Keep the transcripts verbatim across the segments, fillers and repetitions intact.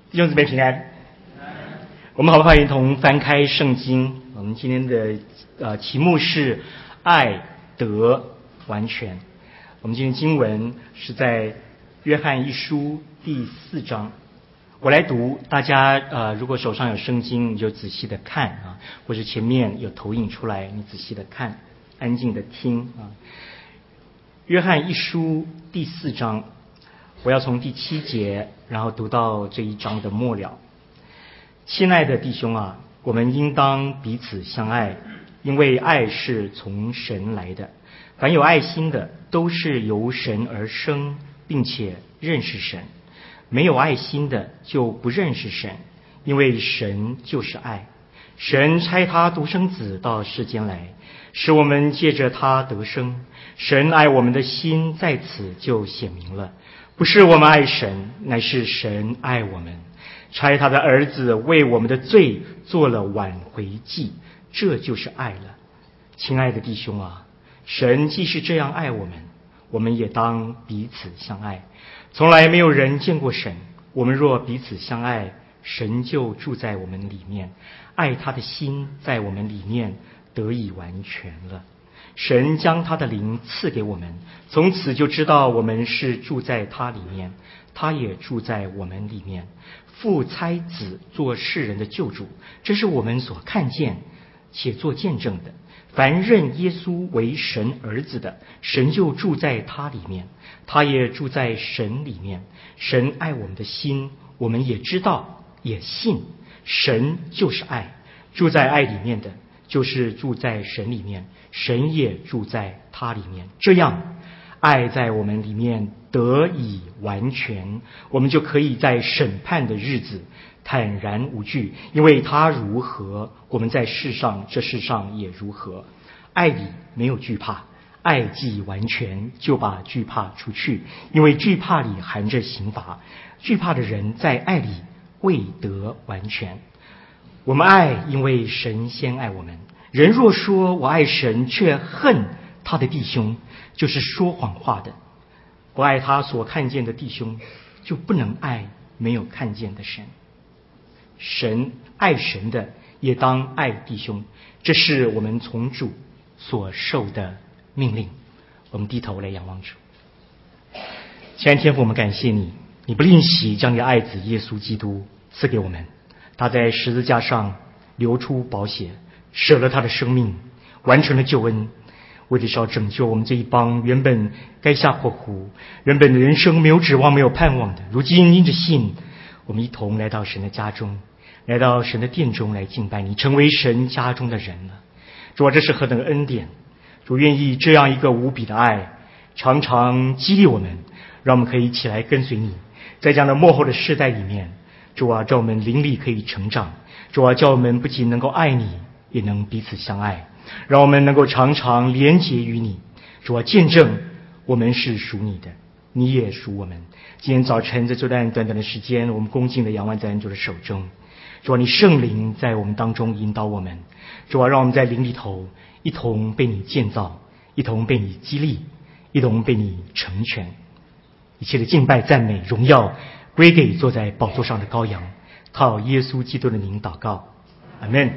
弟兄姊妹平安。我们好不好一同翻开圣经？我们今天的呃题目是爱得完全。我们今天经文是在约翰一书第四章。我来读，大家呃如果手上有圣经，你就仔细的看啊，或者前面有投影出来，你仔细的看，安静的听啊。约翰一书第四章，我要从第七节，然后读到这一章的末了。亲爱的弟兄啊，我们应当彼此相爱，因为爱是从神来的。凡有爱心的，都是由神而生，并且认识神。没有爱心的，就不认识神，因为神就是爱。神差他独生子到世间来，使我们借着他得生。神爱我们的心在此就显明了，不是我们爱神，乃是神爱我们，差他的儿子为我们的罪做了挽回祭，这就是爱了。亲爱的弟兄啊，神既是这样爱我们，我们也当彼此相爱。从来没有人见过神，我们若彼此相爱，神就住在我们里面，爱他的心在我们里面得以完全了。神将他的灵赐给我们，从此就知道我们是住在他里面，他也住在我们里面。父差子做世人的救主，这是我们所看见且做见证的。凡认耶稣为神儿子的，神就住在他里面，他也住在神里面。神爱我们的心，我们也知道也信。神就是爱，住在爱里面的，就是住在神里面，神也住在他里面。这样爱在我们里面得以完全，我们就可以在审判的日子坦然无惧，因为他如何，我们在世上这世上也如何。爱里没有惧怕，爱既完全，就把惧怕除去，因为惧怕里含着刑罚。惧怕的人在爱里未得完全。我们爱，因为神先爱我们。人若说我爱神，却恨他的弟兄，就是说谎话的。不爱他所看见的弟兄，就不能爱没有看见的神。神爱神的，也当爱弟兄，这是我们从主所受的命令。我们低头来仰望主。亲爱的天父，我们感谢你，你不吝惜将你的爱子耶稣基督赐给我们，他在十字架上流出宝血，舍了他的生命，完成了救恩，为的是要拯救我们这一帮原本该下破湖，原本的人生没有指望没有盼望的，如今因着信，我们一同来到神的家中，来到神的殿中来敬拜你，成为神家中的人了。主啊，这是何等的恩典！主愿意这样一个无比的爱常常激励我们，让我们可以一起来跟随你，在这样的末后的世代里面，主啊，叫我们灵力可以成长，主啊，叫我们不仅能够爱你，也能彼此相爱，让我们能够常常连结于你。主啊，见证我们是属你的，你也属我们。今天早晨在这段短短的时间，我们恭敬的仰望在主的手中。主啊，你圣灵在我们当中引导我们，主啊，让我们在灵里头一同被你建造，一同被你激励，一同被你成全。一切的敬拜赞美荣耀归给坐在宝座上的羔羊，靠耶稣基督的名祷告，阿们。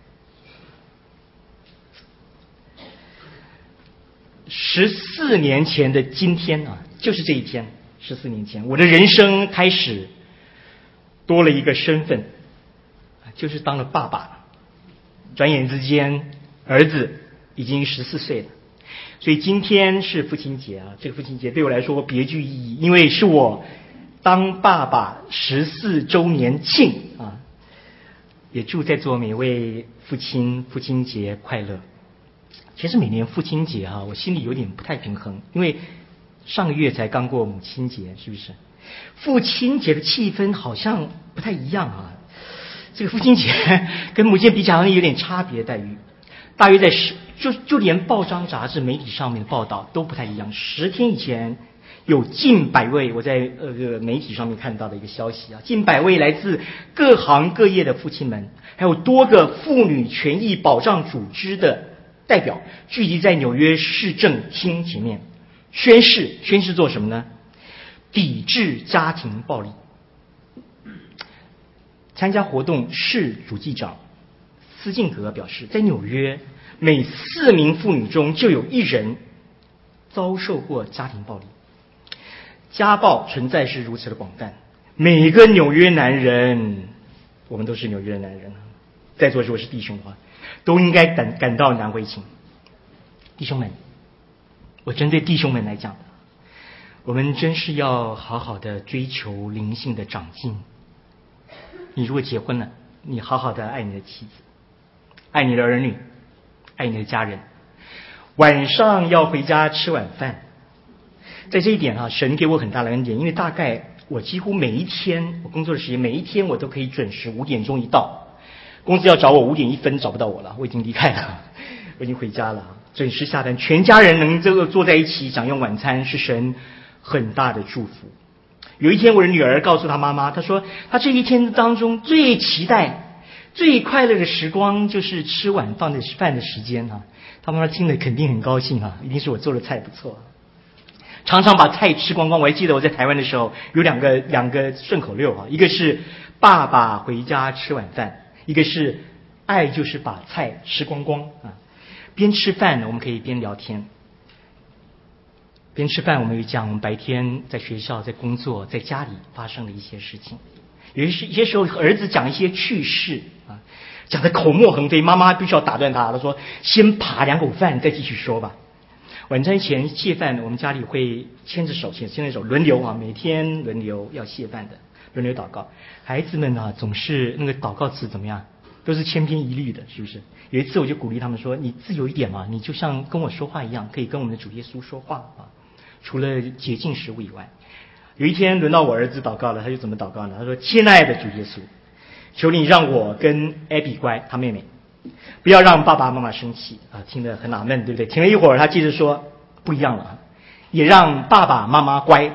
十四年前的今天啊，就是这一天，十四年前，我的人生开始多了一个身份，就是当了爸爸。转眼之间，儿子已经十四岁了。所以今天是父亲节啊，这个父亲节对我来说别具意义，因为是我当爸爸十四周年庆啊！也祝在座每位父亲父亲节快乐。其实每年父亲节啊，我心里有点不太平衡，因为上个月才刚过母亲节，是不是？父亲节的气氛好像不太一样啊。这个父亲节跟母亲节比起来好像有点差别待遇，大约在十就就连报章杂志媒体上面的报道都不太一样。十天以前，有近百位我在呃媒体上面看到的一个消息啊，近百位来自各行各业的父亲们，还有多个妇女权益保障组织的代表聚集在纽约市政厅前面，宣誓宣誓做什么呢？抵制家庭暴力。 参加活动市主计长斯敬格表示，在纽约每四名妇女中就有一人遭受过家庭暴力。家暴存在是如此的广泛，每个纽约男人，我们都是纽约的男人，在座如果是弟兄的话，都应该感感到难为情。弟兄们，我针对弟兄们来讲，我们真是要好好的追求灵性的长进。你如果结婚了，你好好的爱你的妻子，爱你的儿女，爱你的家人，晚上要回家吃晚饭。在这一点啊，神给我很大的恩典，因为大概我几乎每一天我工作的时间，每一天我都可以准时五点钟一到，公司要找我五点一分找不到我了，我已经离开了，我已经回家了，准时下班，全家人能这个坐在一起享用晚餐，是神很大的祝福。有一天我的女儿告诉她妈妈，她说她这一天当中最期待最快乐的时光就是吃晚饭的饭的时间啊。她妈妈听了肯定很高兴啊，一定是我做的菜不错，常常把菜吃光光。我还记得我在台湾的时候有两个两个顺口溜啊，一个是爸爸回家吃晚饭，一个是爱就是把菜吃光光啊。边吃饭我们可以边聊天，边吃饭我们有讲我们白天在学校在工作在家里发生的一些事情。有一些一些时候儿子讲一些趣事啊，讲得口沫横飞，妈妈必须要打断他，他说先扒两口饭再继续说吧。晚餐前谢饭，我们家里会牵着手牵牵着手轮流啊，每天轮流要谢饭的，轮流祷告。孩子们啊总是那个祷告词怎么样，都是千篇一律的，是不是？有一次我就鼓励他们说，你自由一点嘛，你就像跟我说话一样，可以跟我们的主耶稣说话啊，除了洁净食物以外。有一天轮到我儿子祷告了，他就怎么祷告呢？他说，亲爱的主耶稣，求你让我跟 Abby 乖，他妹妹不要让爸爸妈妈生气啊！听得很纳闷，对不对？停了一会儿，他接着说，不一样了，也让爸爸妈妈乖。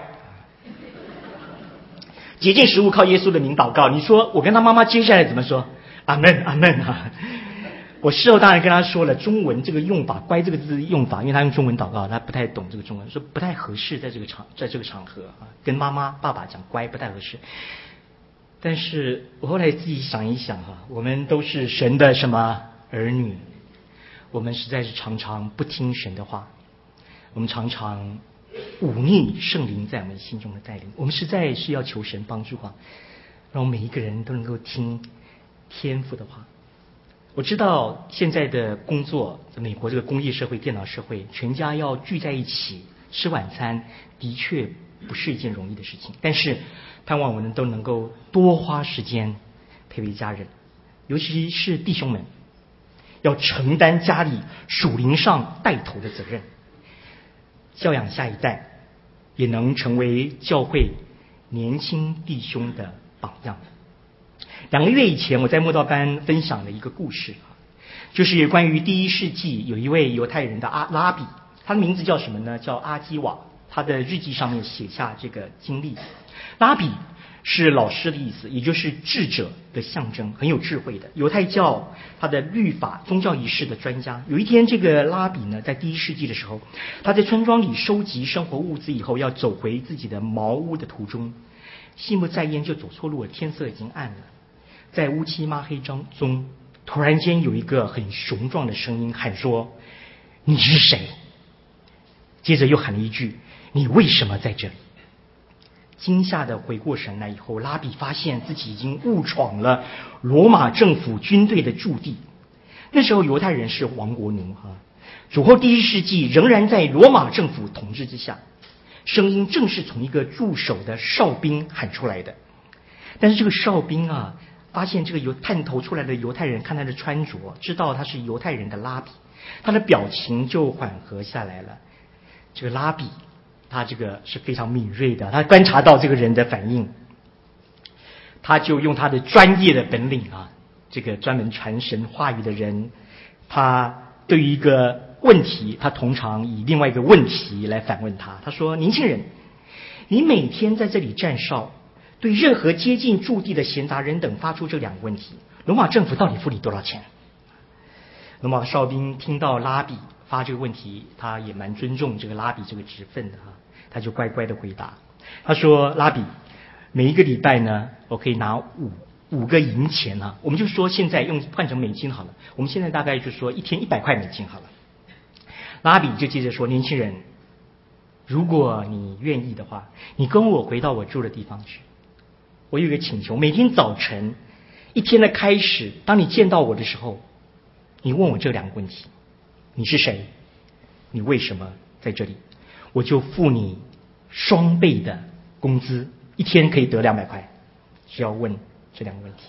洁净食物靠耶稣的名祷告，你说我跟他妈妈接下来怎么说？阿门阿门啊！我事后当然跟他说了中文这个用法，乖这个字用法，因为他用中文祷告，他不太懂这个中文，说不太合适在这个场在这个场合啊，跟妈妈爸爸讲乖不太合适。但是我后来自己想一想哈，我们都是神的什么儿女，我们实在是常常不听神的话，我们常常忤逆圣灵在我们心中的带领，我们实在是要求神帮助啊，让我们每一个人都能够听天父的话。我知道现在的工作，美国这个工业社会电脑社会，全家要聚在一起吃晚餐的确不是一件容易的事情，但是盼望我们都能够多花时间陪陪家人，尤其是弟兄们要承担家里属灵上带头的责任，教养下一代，也能成为教会年轻弟兄的榜样。两个月以前我在慕道班分享了一个故事，就是关于第一世纪有一位犹太人的阿拉比，他的名字叫什么呢？叫阿基瓦。他的日记上面写下这个经历。拉比是老师的意思，也就是智者的象征，很有智慧的犹太教他的律法宗教仪式的专家。有一天这个拉比呢，在第一世纪的时候，他在村庄里收集生活物资以后，要走回自己的茅屋的途中，心不在焉就走错路了，天色已经暗了，在乌漆抹黑中突然间有一个很雄壮的声音喊说，你是谁？接着又喊了一句，你为什么在这里？惊吓的回过神来以后，拉比发现自己已经误闯了罗马政府军队的驻地。那时候犹太人是亡国奴哈，主后第一世纪仍然在罗马政府统治之下。声音正是从一个驻守的哨兵喊出来的。但是这个哨兵啊，发现这个由探头出来的犹太人，看他的穿着，知道他是犹太人的拉比，他的表情就缓和下来了。这个拉比他这个是非常敏锐的，他观察到这个人的反应，他就用他的专业的本领啊，这个专门传神话语的人，他对于一个问题，他通常以另外一个问题来反问他。他说，年轻人，你每天在这里站哨，对任何接近驻地的闲杂人等发出这两个问题，罗马政府到底付你多少钱？罗马哨兵听到拉比发这个问题，他也蛮尊重这个拉比这个职分的哈，他就乖乖的回答。他说，拉比，每一个礼拜呢，我可以拿五五个银钱啊，我们就说现在用换成美金好了，我们现在大概就说一天一百块美金好了。拉比就接着说，年轻人，如果你愿意的话，你跟我回到我住的地方去。我有一个请求，每天早晨一天的开始，当你见到我的时候，你问我这两个问题：你是谁？你为什么在这里？我就付你双倍的工资，一天可以得两百块。只要问这两个问题：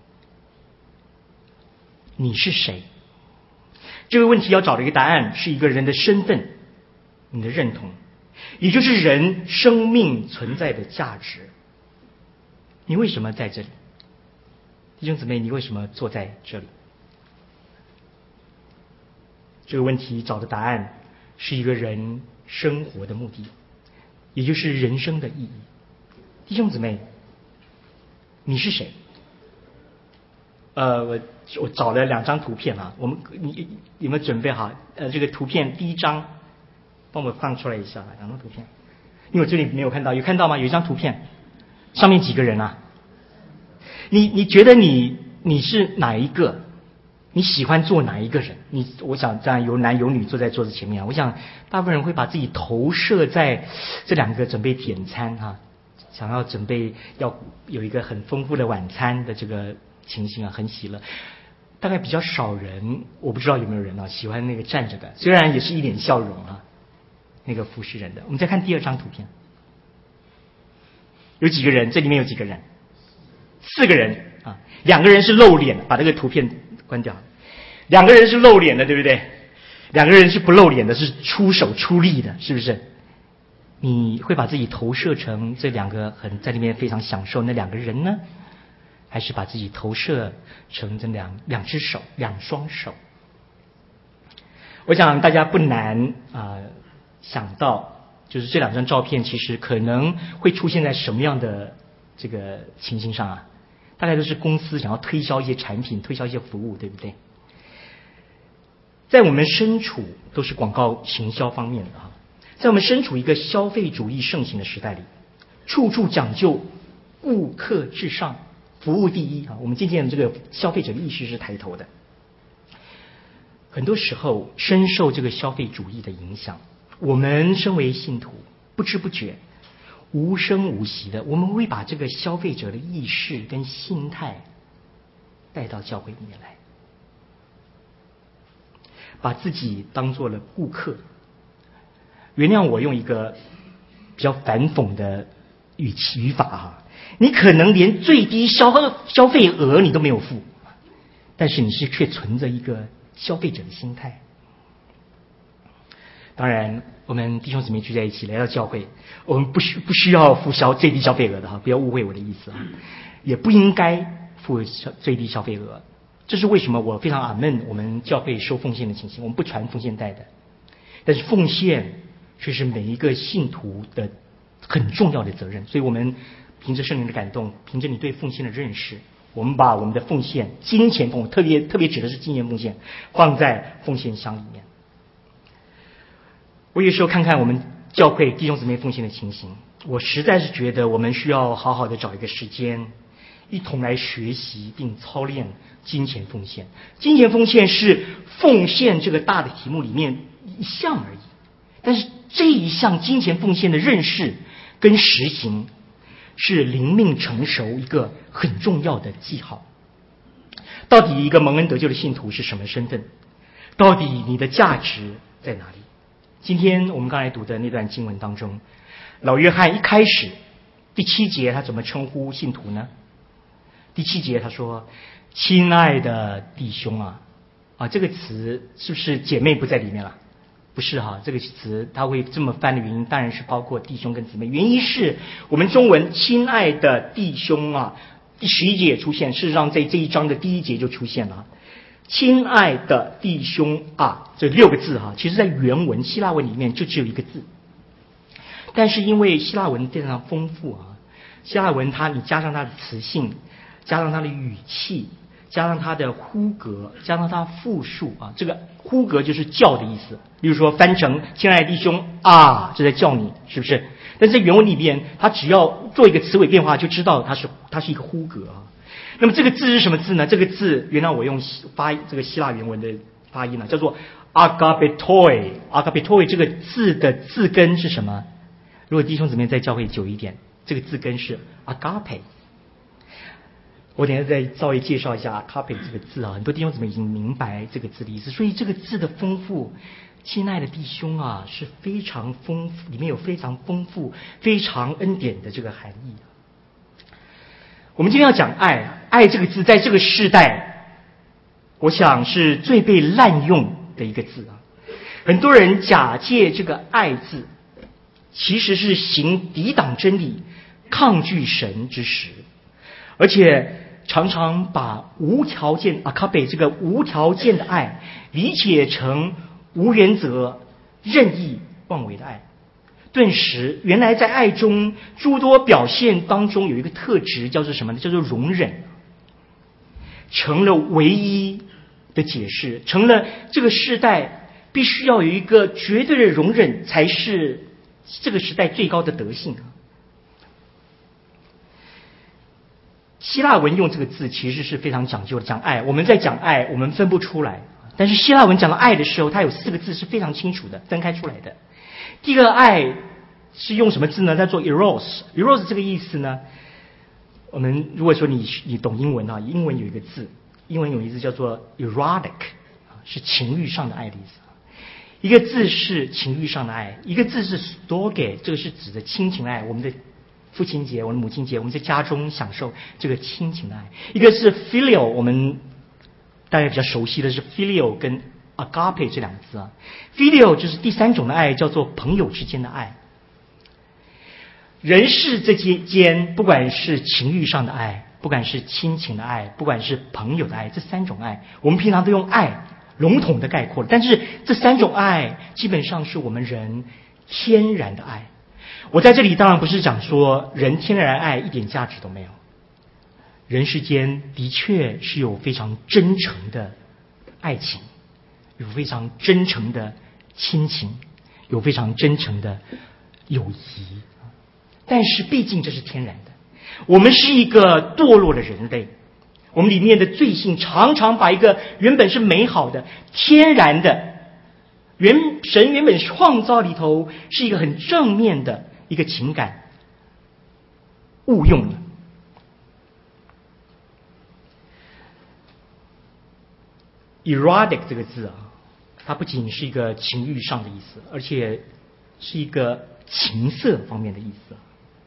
你是谁？这个问题要找的一个答案是一个人的身份，你的认同，也就是人生命存在的价值。你为什么在这里？弟兄姊妹，你为什么坐在这里？这个问题找的答案是一个人生活的目的，也就是人生的意义。弟兄姊妹，你是谁？呃，我我找了两张图片啊，我们你有没有准备好？呃，这个图片第一张，帮我放出来一下，两张图片，因为我这里没有看到，有看到吗？有一张图片，上面几个人啊？你你觉得你你是哪一个？你喜欢做哪一个人？你我想这样有男有女坐在桌子前面啊，我想大部分人会把自己投射在这两个准备点餐哈、啊，想要准备要有一个很丰富的晚餐的这个情形啊，很喜乐。大概比较少人，我不知道有没有人啊喜欢那个站着的，虽然也是一脸笑容啊，那个服侍人的。我们再看第二张图片，有几个人？这里面有几个人？四个人啊，两个人是露脸，把这个图片关掉。两个人是露脸的，对不对？两个人是不露脸的，是出手出力的，是不是？你会把自己投射成这两个很在里面非常享受那两个人呢，还是把自己投射成这两两只手、两双手？我想大家不难啊、呃、想到，就是这两张照片其实可能会出现在什么样的这个情形上啊？大概都是公司想要推销一些产品、推销一些服务，对不对？在我们身处都是广告行销方面的哈，在我们身处一个消费主义盛行的时代里，处处讲究顾客至上、服务第一啊。我们渐渐这个消费者的意识是抬头的，很多时候深受这个消费主义的影响，我们身为信徒，不知不觉、无声无息的，我们会把这个消费者的意识跟心态带到教会里面来。把自己当做了顾客，原谅我用一个比较反讽的语气语法哈，你可能连最低消消费额你都没有付，但是你是却存着一个消费者的心态。当然，我们弟兄姊妹聚在一起来到教会，我们不需不需要付消最低消费额的哈，不要误会我的意思啊，也不应该付最低消费额。这是为什么我非常阿们我们教会收奉献的情形，我们不传奉献袋的，但是奉献却是每一个信徒的很重要的责任。所以我们凭着圣灵的感动，凭着你对奉献的认识，我们把我们的奉献金钱奉献，特别特别指的是金钱奉献，放在奉献箱里面。我有时候看看我们教会弟兄姊妹奉献的情形，我实在是觉得我们需要好好的找一个时间，一同来学习并操练金钱奉献。金钱奉献是奉献这个大的题目里面一项而已，但是这一项金钱奉献的认识跟实行是灵命成熟一个很重要的记号。到底一个蒙恩得救的信徒是什么身份？到底你的价值在哪里？今天我们刚才读的那段经文当中，老约翰一开始第七节他怎么称呼信徒呢？第七节他说：亲爱的弟兄啊，啊，这个词是不是姐妹不在里面了？不是哈，这个词他会这么翻的原因，当然是包括弟兄跟姊妹。原因是我们中文亲爱的弟兄啊，第十一节也出现，事实上在这一章的第一节就出现了。亲爱的弟兄啊，这六个字哈，其实在原文希腊文里面就只有一个字，但是因为希腊文非常丰富啊，希腊文它你加上它的词性，加上它的语气，加上它的呼格，加上它复数啊，这个呼格就是叫的意思，例如说翻成亲爱的弟兄啊，这在叫你，是不是？但是在原文里边，它只要做一个词尾变化，就知道它是它是一个呼格啊。那么这个字是什么字呢？这个字原来我用发这个希腊原文的发音呢，叫做 agapetoi。agapetoi 这个字的字根是什么？如果弟兄姊妹在教会久一点，这个字根是 agape。我等一下再稍微介绍一下 agape 这个字啊，很多弟兄姊妹已经明白这个字的意思。所以这个字的丰富，亲爱的弟兄啊，是非常丰富，里面有非常丰富、非常恩典的这个含义。我们今天要讲爱，爱这个字在这个世代，我想是最被滥用的一个字啊。很多人假借这个爱字，其实是行抵挡真理、抗拒神之实，而且常常把无条件阿卡贝这个无条件的爱理解成无原则、任意妄为的爱。顿时，原来在爱中诸多表现当中有一个特质，叫做什么呢？叫做容忍，成了唯一的解释，成了这个时代必须要有一个绝对的容忍，才是这个时代最高的德性。希腊文用这个字其实是非常讲究的，讲爱。我们在讲爱，我们分不出来，但是希腊文讲到爱的时候，它有四个字是非常清楚的，分开出来的。第一个爱是用什么字呢？叫做 eros。eros 这个意思呢，我们如果说你你懂英文啊，英文有一个字，英文有一个字叫做 erotic， 是情欲上的爱的意思。一个字是情欲上的爱，一个字是 storge， 这个是指的亲情的爱。我们的父亲节，我们的母亲节，我们在家中享受这个亲情的爱。一个是 filial， 我们大家比较熟悉的是 filial 跟 agape 这两个字啊。filial 就是第三种的爱，叫做朋友之间的爱。人世之间，不管是情欲上的爱，不管是亲情的爱，不管是朋友的爱，这三种爱，我们平常都用爱笼统的概括了。但是这三种爱基本上是我们人天然的爱。我在这里当然不是讲说人天然爱一点价值都没有，人世间的确是有非常真诚的爱情，有非常真诚的亲情，有非常真诚的友谊，但是毕竟这是天然的。我们是一个堕落的人类，我们里面的罪性常常把一个原本是美好的天然的原神原本创造里头是一个很正面的一个情感误用了。erotic 这个字啊，它不仅是一个情欲上的意思，而且是一个情色方面的意思。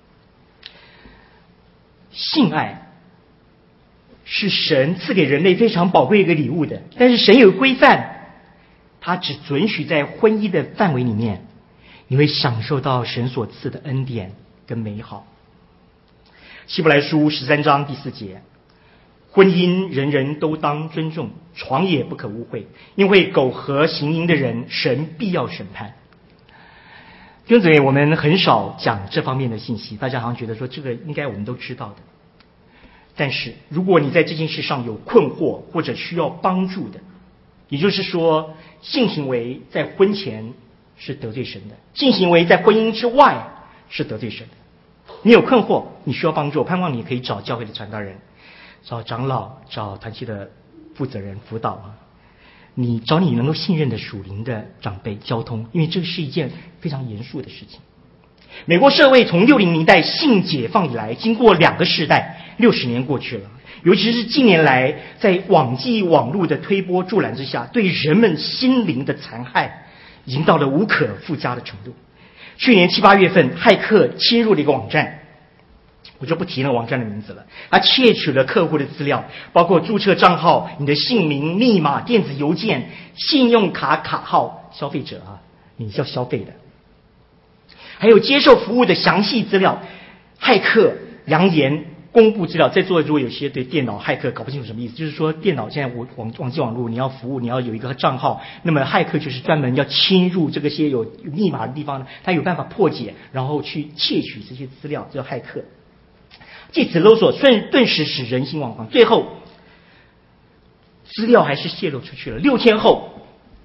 性爱是神赐给人类非常宝贵一个礼物的，但是神有规范，它只准许在婚姻的范围里面，你会享受到神所赐的恩典跟美好。希伯来书十三章第四节，婚姻人人都当尊重，床也不可污秽，因为苟合行淫的人，神必要审判。弟兄姊妹，我们很少讲这方面的信息，大家好像觉得说这个应该我们都知道的。但是如果你在这件事上有困惑或者需要帮助的，也就是说性行为在婚前是得罪神的，性行为在婚姻之外是得罪神的，你有困惑，你需要帮助，我盼望你可以找教会的传道人，找长老，找团契的负责人辅导啊，你找你能够信任的属灵的长辈交通，因为这是一件非常严肃的事情。美国社会从六零年代性解放以来，经过两个世代，六十年过去了，尤其是近年来在网际网络的推波助澜之下，对人们心灵的残害已经到了无可复加的程度。去年七八月份，骇客侵入了一个网站，我就不提那个网站的名字了。他窃取了客户的资料，包括注册账号、你的姓名、密码、电子邮件、信用卡卡号，消费者啊，你是要消费的，还有接受服务的详细资料。骇客扬言公布资料，在座如果有些对电脑骇客搞不清楚什么意思，就是说电脑现在网网际网络你要服务，你要有一个账号，那么骇客就是专门要侵入这个些有密码的地方，他有办法破解，然后去窃取这些资料，叫骇客。借此勒索，顿顿时使人心惶惶。最后资料还是泄露出去了。六天后，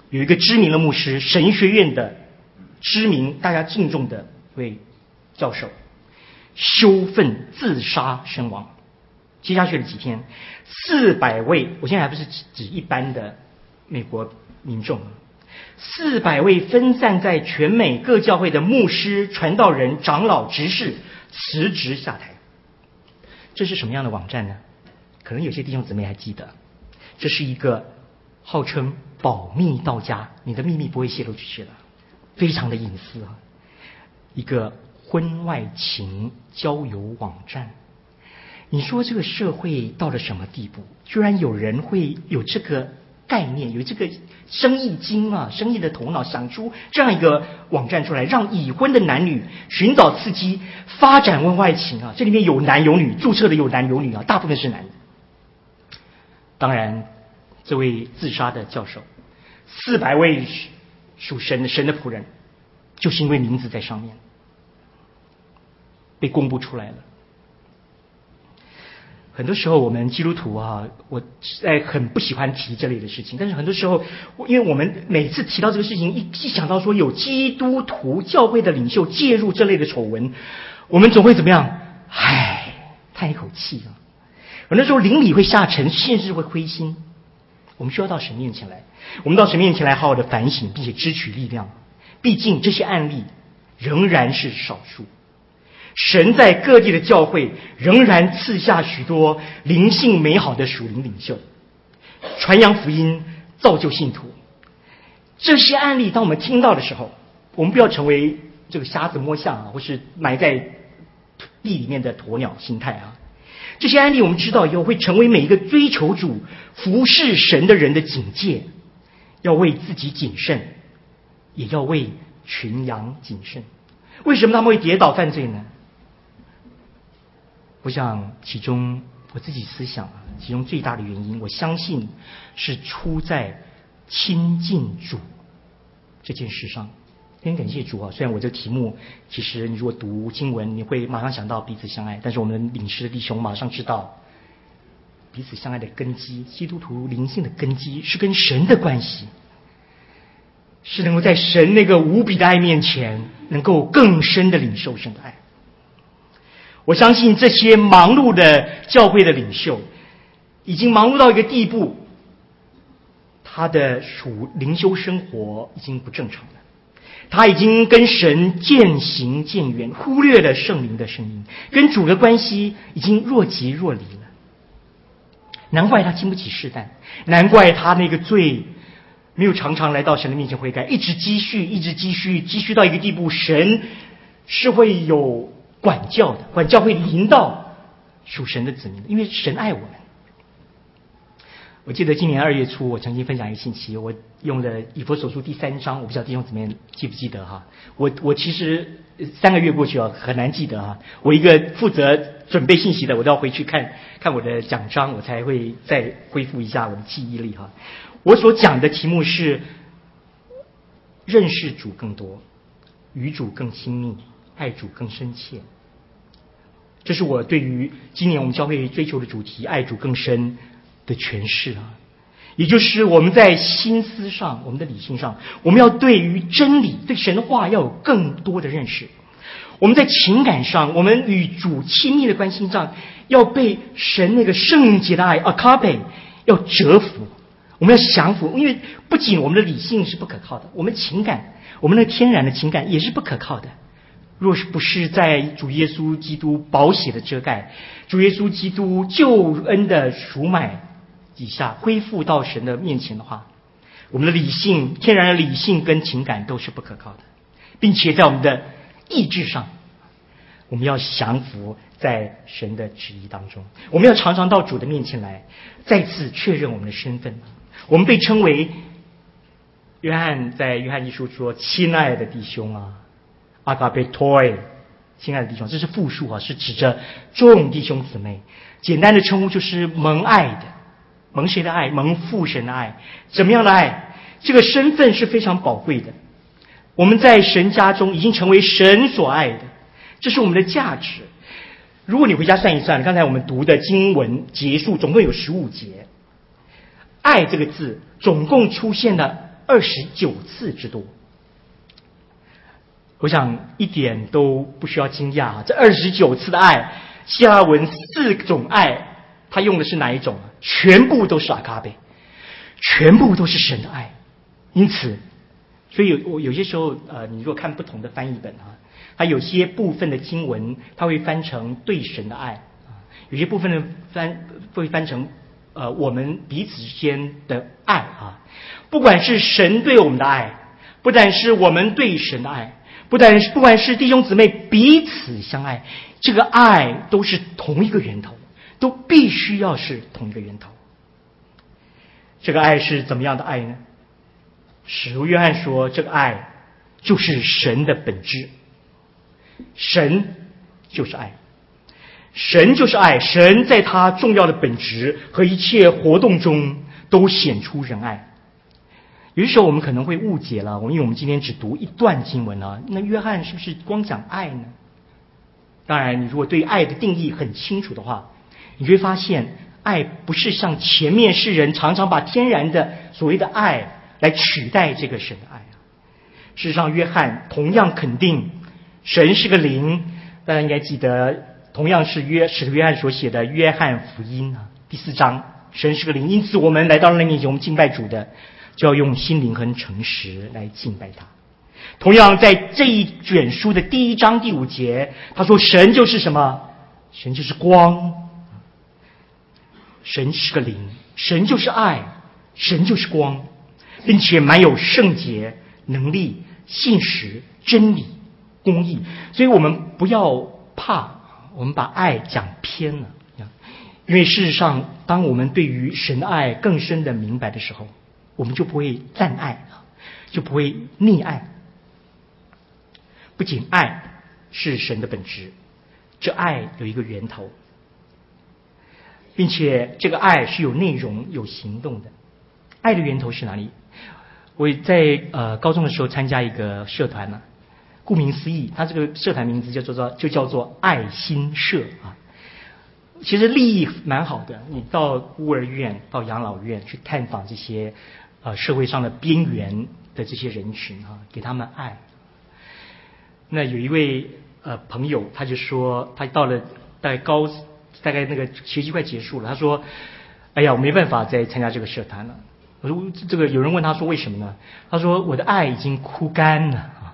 有一个知名的牧师，神学院的知名大家敬重的一位教授，羞愤自杀身亡。接下去的几天，四百位，我现在还不是指一般的美国民众，四百位分散在全美各教会的牧师、传道人、长老、执事辞职下台。这是什么样的网站呢？可能有些弟兄姊妹还记得，这是一个号称保密到家，你的秘密不会泄露出去的，非常的隐私啊，一个婚外情交友网站。你说这个社会到了什么地步，居然有人会有这个概念，有这个生意经啊，生意的头脑，想出这样一个网站出来，让已婚的男女寻找刺激，发展婚外情啊。这里面有男有女，注册的有男有女啊，大部分是男的。当然这位自杀的教授，四百位属神的神的仆人，就是因为名字在上面被公布出来了。很多时候我们基督徒啊，我在很不喜欢提这类的事情，但是很多时候因为我们每次提到这个事情，一一想到说有基督徒教会的领袖介入这类的丑闻，我们总会怎么样？唉，叹一口气啊。很多时候灵里会下沉，甚至会灰心。我们需要到神面前来，我们到神面前来好好的反省，并且支取力量。毕竟这些案例仍然是少数，神在各地的教会仍然赐下许多灵性美好的属灵领袖，传扬福音，造就信徒。这些案例当我们听到的时候，我们不要成为这个瞎子摸象啊，或是埋在地里面的鸵鸟心态啊。这些案例我们知道以后，会成为每一个追求主、服侍神的人的警戒，要为自己谨慎，也要为群羊谨慎。为什么他们会跌倒犯罪呢？我想其中我自己思想啊，其中最大的原因，我相信是出在亲近主这件事上。很感谢主啊！虽然我这个题目，其实你如果读经文，你会马上想到彼此相爱，但是我们领事的弟兄马上知道，彼此相爱的根基，基督徒灵性的根基是跟神的关系，是能够在神那个无比的爱面前，能够更深的领受神的爱。我相信这些忙碌的教会的领袖，已经忙碌到一个地步，他的属灵修生活已经不正常了。他已经跟神渐行渐远，忽略了圣灵的声音，跟主的关系已经若即若离了。难怪他经不起试探，难怪他那个罪没有常常来到神的面前悔改，一直积蓄，一直积蓄，积蓄到一个地步，神是会有管教的，管教会临到属神的子民的，因为神爱我们。我记得今年二月初，我曾经分享一个信息，我用了以弗所书第三章，我不知道弟兄姊妹记不记得哈？我我其实三个月过去啊，很难记得哈。我一个负责准备信息的，我都要回去看看我的讲章，我才会再恢复一下我的记忆力哈。我所讲的题目是认识主更多，与主更亲密，爱主更深切。这是我对于今年我们教会追求的主题，爱主更深的诠释啊，也就是我们在心思上，我们的理性上，我们要对于真理、对神的话要有更多的认识。我们在情感上，我们与主亲密的关系上，要被神那个圣洁的爱 agape 要折服，我们要降服。因为不仅我们的理性是不可靠的，我们情感，我们的天然的情感也是不可靠的。若是不是在主耶稣基督宝血的遮盖，主耶稣基督救恩的赎买底下恢复到神的面前的话，我们的理性、天然的理性跟情感都是不可靠的，并且在我们的意志上，我们要降服在神的旨意当中。我们要常常到主的面前来，再次确认我们的身份。我们被称为，约翰在约翰一书说，亲爱的弟兄啊，阿嘎贝托伊，亲爱的弟兄，这是复数啊，是指着众弟兄姊妹。简单的称呼就是蒙爱的。蒙谁的爱？蒙父神的爱。怎么样的爱？这个身份是非常宝贵的。我们在神家中已经成为神所爱的，这是我们的价值。如果你回家算一算，刚才我们读的经文结束总共有十五节，爱这个字总共出现了二十九次之多。我想一点都不需要惊讶，这二十九次的爱，希腊文四种爱，他用的是哪一种？全部都是阿卡贝，全部都是神的爱。因此，所以有有些时候，呃，你如果看不同的翻译本啊，它有些部分的经文，它会翻成对神的爱啊，有些部分的翻会翻成呃我们彼此之间的爱啊。不管是神对我们的爱，不但是我们对神的爱。不但是不管是弟兄姊妹彼此相爱，这个爱都是同一个源头，都必须要是同一个源头。这个爱是怎么样的爱呢？使徒约翰说，这个爱就是神的本质。神就是爱，神就是爱，神在他重要的本质和一切活动中都显出仁爱。有些时候我们可能会误解了，因为我们今天只读一段经文啊，那约翰是不是光讲爱呢？当然，你如果对爱的定义很清楚的话，你就会发现，爱不是像前面世人常常把天然的所谓的爱来取代这个神的爱啊。事实上，约翰同样肯定神是个灵，大家应该记得，同样是约使徒约翰所写的《约翰福音》啊，第四章，神是个灵，因此我们来到了那面前，我们敬拜主的。就要用心灵和诚实来敬拜他。同样在这一卷书的第一章第五节，他说神就是什么？神就是光，神是个灵，神就是爱，神就是光，并且满有圣洁、能力、信实、真理、公义。所以我们不要怕我们把爱讲偏了，因为事实上当我们对于神的爱更深的明白的时候，我们就不会滥爱，就不会溺爱。不仅爱是神的本质，这爱有一个源头，并且这个爱是有内容、有行动的。爱的源头是哪里？我在呃高中的时候参加一个社团呢，顾名思义，它这个社团名字就叫做就叫做爱心社啊。其实利益蛮好的，你到孤儿院、到养老院去探访这些。呃，社会上的边缘的这些人群啊，给他们爱。那有一位呃朋友，他就说，他到了大概高大概那个学期快结束了，他说：“哎呀，我没办法再参加这个社团了。”我说：“这个有人问他说为什么呢？”他说：“我的爱已经枯干了啊。”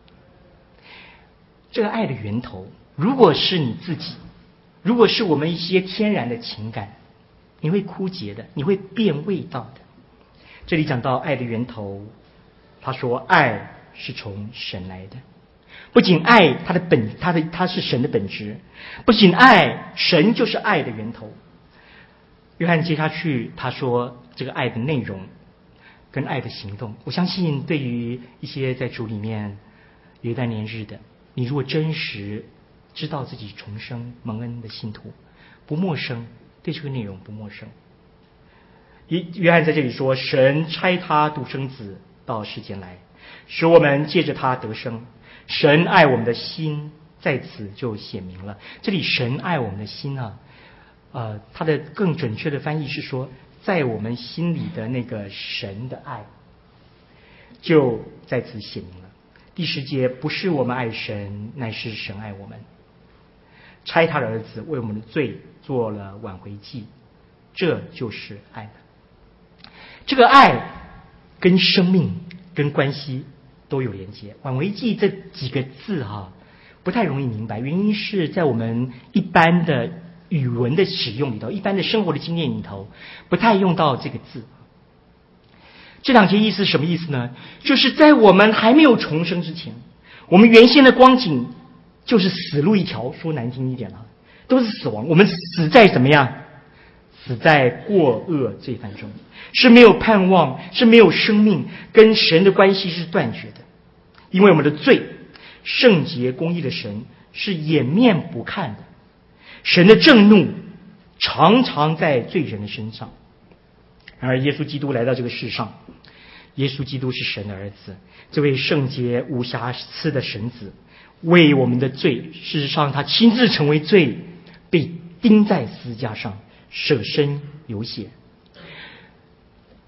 这个爱的源头，如果是你自己，如果是我们一些天然的情感，你会枯竭的，你会变味道的。这里讲到爱的源头，他说爱是从神来的。不仅爱它的本，它的它是神的本质，不仅爱，神就是爱的源头。约翰接下去他说这个爱的内容跟爱的行动，我相信对于一些在主里面有一段年日的，你如果真实知道自己重生蒙恩的信徒，不陌生，对这个内容不陌生。约翰在这里说，神差他独生子到世间来，使我们借着他得生。神爱我们的心在此就显明了。这里神爱我们的心啊，呃，它的更准确的翻译是说，在我们心里的那个神的爱就在此显明了。第十节，不是我们爱神，乃是神爱我们，差他的儿子为我们的罪做了挽回祭，这就是爱了。这个爱跟生命跟关系都有连接。挽回祭这几个字哈、啊，不太容易明白，原因是在我们一般的语文的使用里头，一般的生活的经验里头，不太用到这个字。这两节意思是什么意思呢？就是在我们还没有重生之前，我们原先的光景就是死路一条，说难听一点了，都是死亡。我们死在怎么样？死在过恶这番中，是没有盼望，是没有生命，跟神的关系是断绝的。因为我们的罪，圣洁公义的神是掩面不看的，神的震怒常常在罪人的身上。而耶稣基督来到这个世上，耶稣基督是神的儿子，这位圣洁无瑕疵的神子，为我们的罪，事实上他亲自成为罪，被钉在十字架上，舍身流血。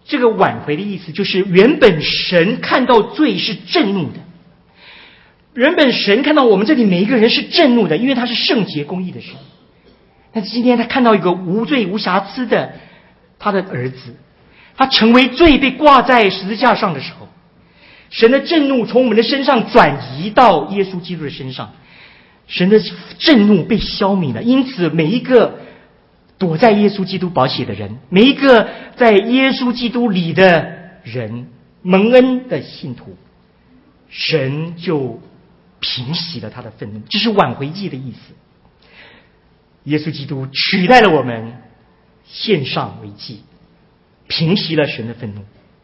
这个挽回的意思就是原本神看到罪是震怒的，原本神看到我们这里每一个人是震怒的，因为他是圣洁公义的神。但是今天他看到一个无罪无瑕疵的他的儿子，他成为罪被挂在十字架上的时候，神的震怒从我们的身上转移到耶稣基督的身上，神的震怒被消弭了。因此每一个躲在耶稣基督宝血的人，每一个在耶稣基督里的人，蒙恩的信徒，神就平息了他的愤怒，这是挽回祭的意思。耶稣基督取代了我们，献上为祭，平息了神的愤怒。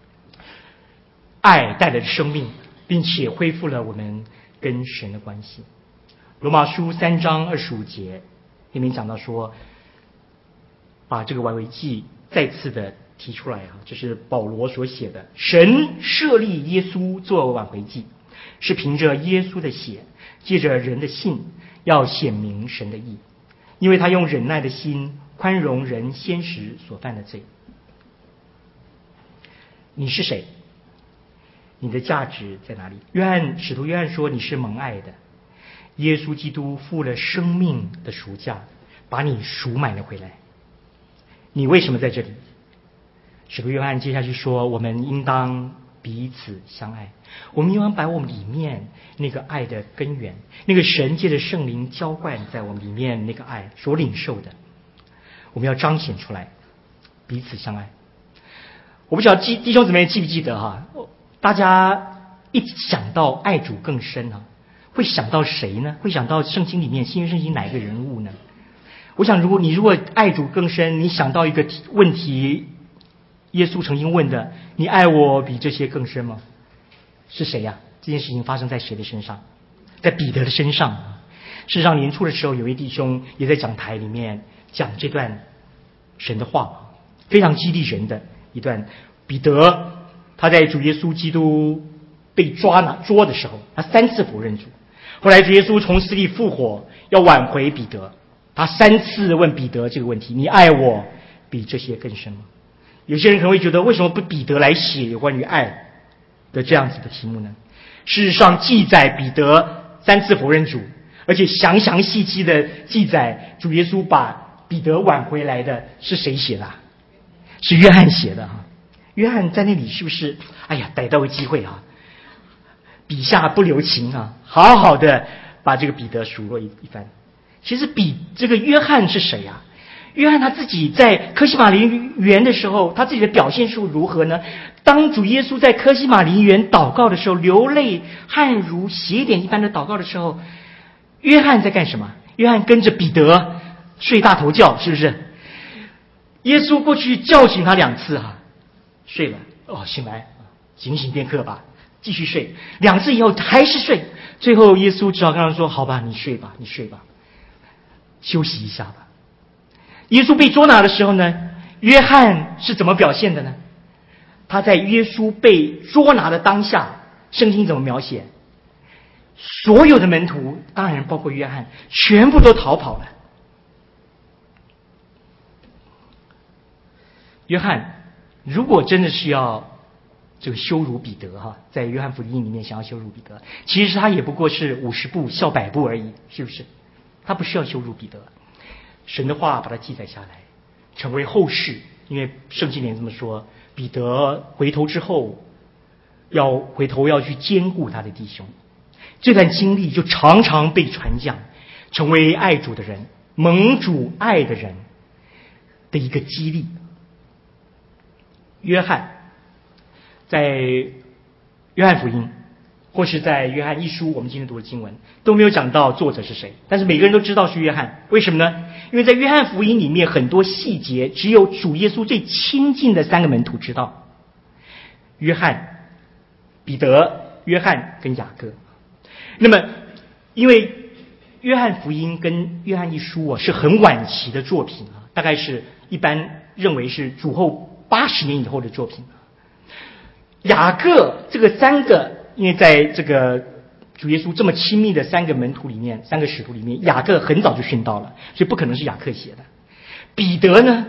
爱带来了生命，并且恢复了我们跟神的关系。罗马书三章二十五节里面讲到说，把这个挽回祭再次的提出来啊，这是保罗所写的。神设立耶稣做挽回祭，是凭着耶稣的血，借着人的信，要显明神的义，因为他用忍耐的心宽容人先时所犯的罪。你是谁？你的价值在哪里？约翰使徒约翰说，你是蒙爱的，耶稣基督付了生命的赎价，把你赎买了回来。你为什么在这里？使徒约翰接下去说，我们应当彼此相爱，我们应当把我们里面那个爱的根源，那个神借着圣灵浇灌在我们里面那个爱所领受的，我们要彰显出来，彼此相爱。我不晓得弟兄姊妹记不记得哈、啊？大家一想到爱主更深啊，会想到谁呢？会想到圣经里面新约圣经哪一个人物呢？我想，如果你如果爱主更深，你想到一个问题，耶稣曾经问的：你爱我比这些更深吗？是谁呀、啊？这件事情发生在谁的身上？在彼得的身上。事实上，年初的时候，有位弟兄也在讲台里面讲这段神的话，非常激励人的一段。彼得他在主耶稣基督被抓拿捉的时候，他三次否认主。后来主耶稣从死里复活，要挽回彼得，他三次问彼得这个问题：你爱我比这些更深吗？有些人可能会觉得，为什么不彼得来写有关于爱的这样子的题目呢？事实上，记载彼得三次否认主，而且详详细细的记载主耶稣把彼得挽回来的是谁写的？是约翰写的哈。约翰在那里是不是哎呀逮到个机会啊，笔下不留情啊，好好的把这个彼得数落一一番。其实比这个约翰是谁啊？约翰他自己在科西玛林园的时候，他自己的表现是如何呢？当主耶稣在科西玛林园祷告的时候，流泪汗如血点一般的祷告的时候，约翰在干什么？约翰跟着彼得睡大头觉，是不是？耶稣过去叫醒他两次啊，睡了，哦，醒来，警醒片刻吧，继续睡。两次以后还是睡，最后耶稣只好跟他说：好吧，你睡吧，你睡吧，休息一下吧。耶稣被捉拿的时候呢，约翰是怎么表现的呢？他在耶稣被捉拿的当下，圣经怎么描写？所有的门徒，当然包括约翰，全部都逃跑了。约翰如果真的是要这个羞辱彼得哈，在约翰福音里面想要羞辱彼得，其实他也不过是五十步笑百步而已，是不是？他不需要羞辱彼得。神的话把它记载下来，成为后世，因为圣经里面这么说，彼得回头之后要回头要去兼顾他的弟兄，这段经历就常常被传讲，成为爱主的人、蒙主爱的人的一个激励。约翰在约翰福音或是在约翰一书，我们今天读的经文都没有讲到作者是谁，但是每个人都知道是约翰。为什么呢？因为在约翰福音里面很多细节只有主耶稣最亲近的三个门徒知道，约翰、彼得、约翰跟雅各。那么因为约翰福音跟约翰一书啊是很晚期的作品啊，大概是一般认为是主后八十年以后的作品。雅各这个三个，因为在这个主耶稣这么亲密的三个门徒里面，三个使徒里面，雅各很早就殉道了，所以不可能是雅各写的。彼得呢，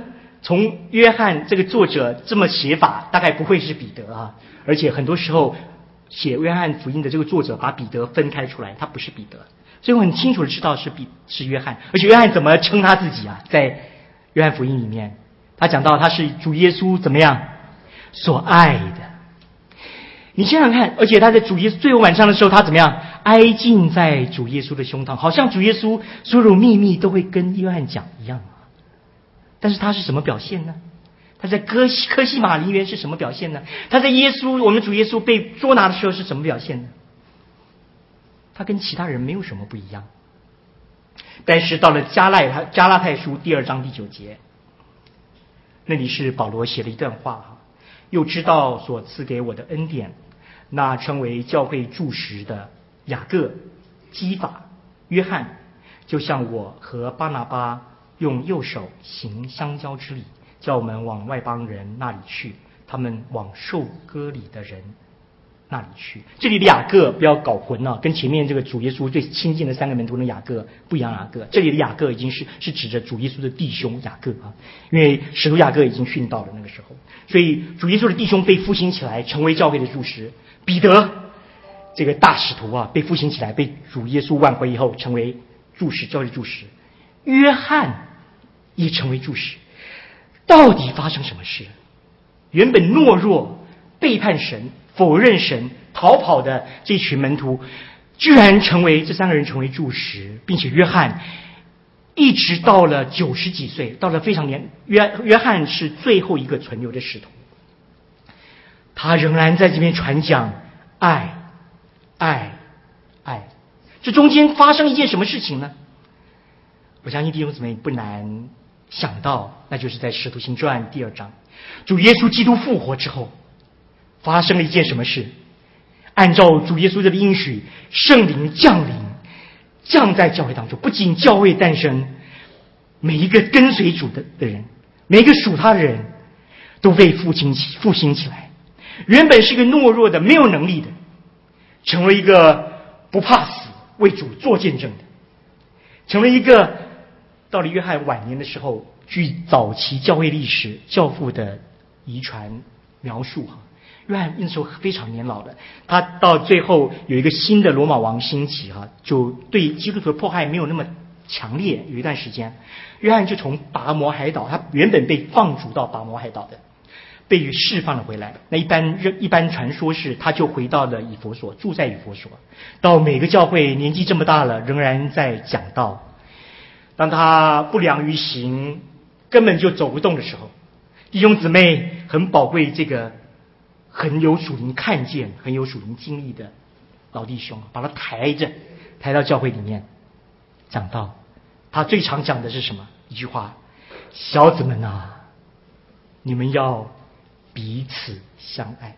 从约翰这个作者这么写法，大概不会是彼得啊。而且很多时候写约翰福音的这个作者把彼得分开出来，他不是彼得，所以我很清楚的知道是彼是约翰。而且约翰怎么称他自己啊？在约翰福音里面，他讲到他是主耶稣怎么样所爱的。你想想看，而且他在主耶稣最后晚上的时候，他怎么样挨近在主耶稣的胸膛，好像主耶稣所有秘密都会跟约翰讲一样啊。但是他是什么表现呢？他在哥西科西玛陵园是什么表现呢？他在耶稣我们主耶稣被捉拿的时候是什么表现呢？他跟其他人没有什么不一样。但是到了加赖加拉太书第二章第九节，那里是保罗写了一段话，又知道所赐给我的恩典，那称为教会柱石的雅各、基法、约翰，就像我和巴拿巴用右手行相交之礼，叫我们往外邦人那里去，他们往受割礼的人那里去。这里的雅各不要搞混了，跟前面这个主耶稣最亲近的三个门徒的雅各不一样。雅各这里的雅各已经是是指着主耶稣的弟兄雅各啊，因为使徒雅各已经殉道了那个时候，所以主耶稣的弟兄被复兴起来，成为教会的柱石。彼得这个大使徒啊，被复兴起来，被主耶稣挽回以后，成为柱石，教会的柱石。约翰也成为柱石。到底发生什么事？原本懦弱、背叛神、否认神、逃跑的这群门徒，居然成为这三个人成为柱石，并且约翰一直到了九十几岁，到了非常年，约约翰是最后一个存留的使徒，他仍然在这边传讲爱、爱、爱。这中间发生一件什么事情呢？我相信弟兄姊妹不难想到，那就是在《使徒行传》第二章，主耶稣基督复活之后，发生了一件什么事？按照主耶稣的应许，圣灵降临，降在教会当中。不仅教会诞生，每一个跟随主的的人，每一个属他的人，都被复兴起复兴起来。原本是一个懦弱的、没有能力的，成为一个不怕死、为主做见证的，成为一个到了约翰晚年的时候，据早期教会历史教父的遗传描述哈，约翰那时候非常年老了，他到最后有一个新的罗马王兴起哈，就对基督徒的迫害没有那么强烈，有一段时间，约翰就从拔摩海岛，他原本被放逐到拔摩海岛的，被释放了回来。那一般一般传说是，他就回到了以弗所，住在以弗所，到每个教会年纪这么大了，仍然在讲道。当他不良于行，根本就走不动的时候，弟兄姊妹很宝贵这个很有属灵看见、很有属灵经历的老弟兄，把他抬着抬到教会里面讲道。他最常讲的是什么？一句话：小子们啊，你们要彼此相爱。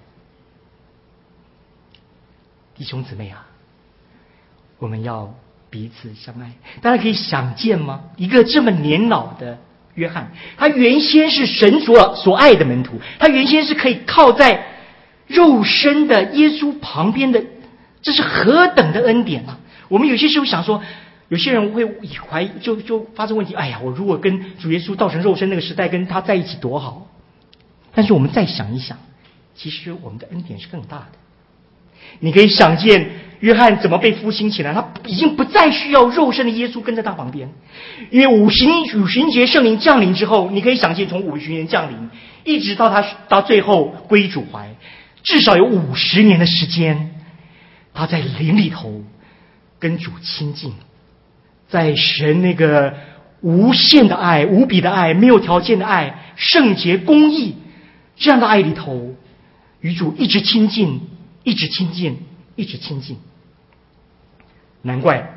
弟兄姊妹啊，我们要彼此相爱。大家可以想见吗？一个这么年老的约翰，他原先是神所所爱的门徒，他原先是可以靠在肉身的耶稣旁边的，这是何等的恩典啊！我们有些时候想说，有些人会怀疑，就就发生问题。哎呀，我如果跟主耶稣道成肉身那个时代跟他在一起多好！但是我们再想一想，其实我们的恩典是更大的。你可以想见约翰怎么被复兴起来，他已经不再需要肉身的耶稣跟在他旁边，因为五旬五旬节圣灵降临之后，你可以想见从五旬节降临一直到他到最后归主怀，至少有五十年的时间，他在灵里头跟主亲近，在神那个无限的爱、无比的爱、没有条件的爱、圣洁公义这样的爱里头，与主一直亲近，一直亲近，一直亲近。难怪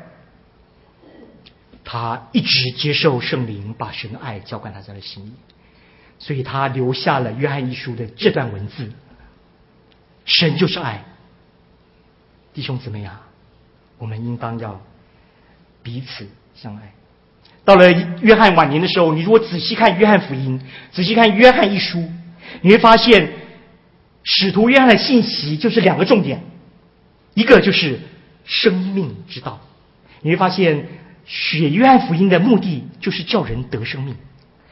他一直接受圣灵把神的爱浇灌他在了心里，所以他留下了约翰一书的这段文字：神就是爱。弟兄姊妹啊，我们应当要彼此相爱。到了约翰晚年的时候，你如果仔细看约翰福音，仔细看约翰一书，你会发现使徒约翰的信息就是两个重点，一个就是生命之道。你会发现写约翰福音的目的就是叫人得生命，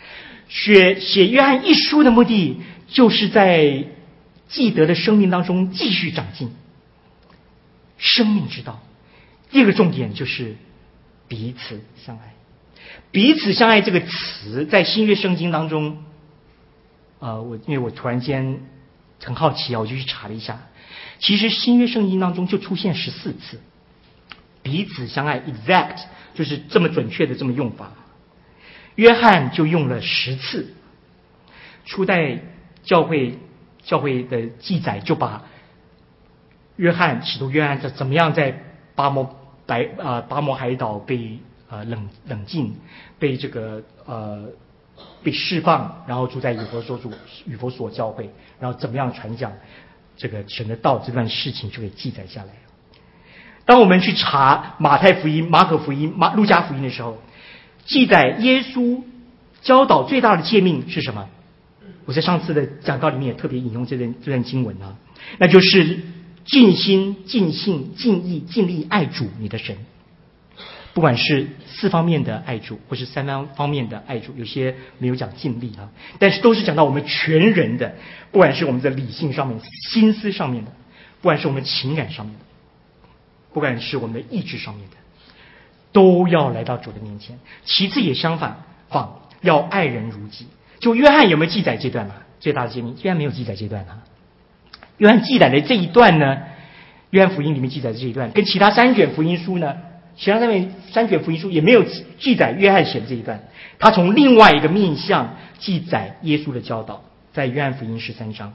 写写约翰一书的目的，就是在记得的生命当中继续长进。生命之道，第二个重点就是彼此相爱。彼此相爱这个词，在新约圣经当中，呃，我因为我突然间很好奇啊，我就去查了一下，其实新约圣经当中就出现十四次彼此相爱 ，exact 就是这么准确的这么用法。约翰就用了十次，初代教会教会的记载就把约翰使徒约翰怎怎么样在巴摩白啊、呃、巴摩海岛被呃冷冷静，被这个呃被释放，然后住在以弗所主以弗所教会，然后怎么样传讲这个神的道，这段事情就给记载下来了。当我们去查马太福音、马可福音、马路加福音的时候，记载耶稣教导最大的诫命是什么？我在上次的讲道里面也特别引用这段这段经文啊，那就是尽心、尽性、尽意、尽力爱主你的神。不管是四方面的爱主，或是三方方面的爱主，有些没有讲尽力啊，但是都是讲到我们全人的，不管是我们的理性上面、心思上面的，不管是我们情感上面的，不管是我们的意志上面的，都要来到主的面前。其次也相反，仿要爱人如己。就约翰有没有记载这段啊？最大的诫命，约翰没有记载这段啊。约翰记载的这一段呢，约翰福音里面记载的这一段，跟其他三卷福音书呢，其他三卷三卷福音书也没有记载约翰写的这一段。他从另外一个面向记载耶稣的教导，在约翰福音十三章。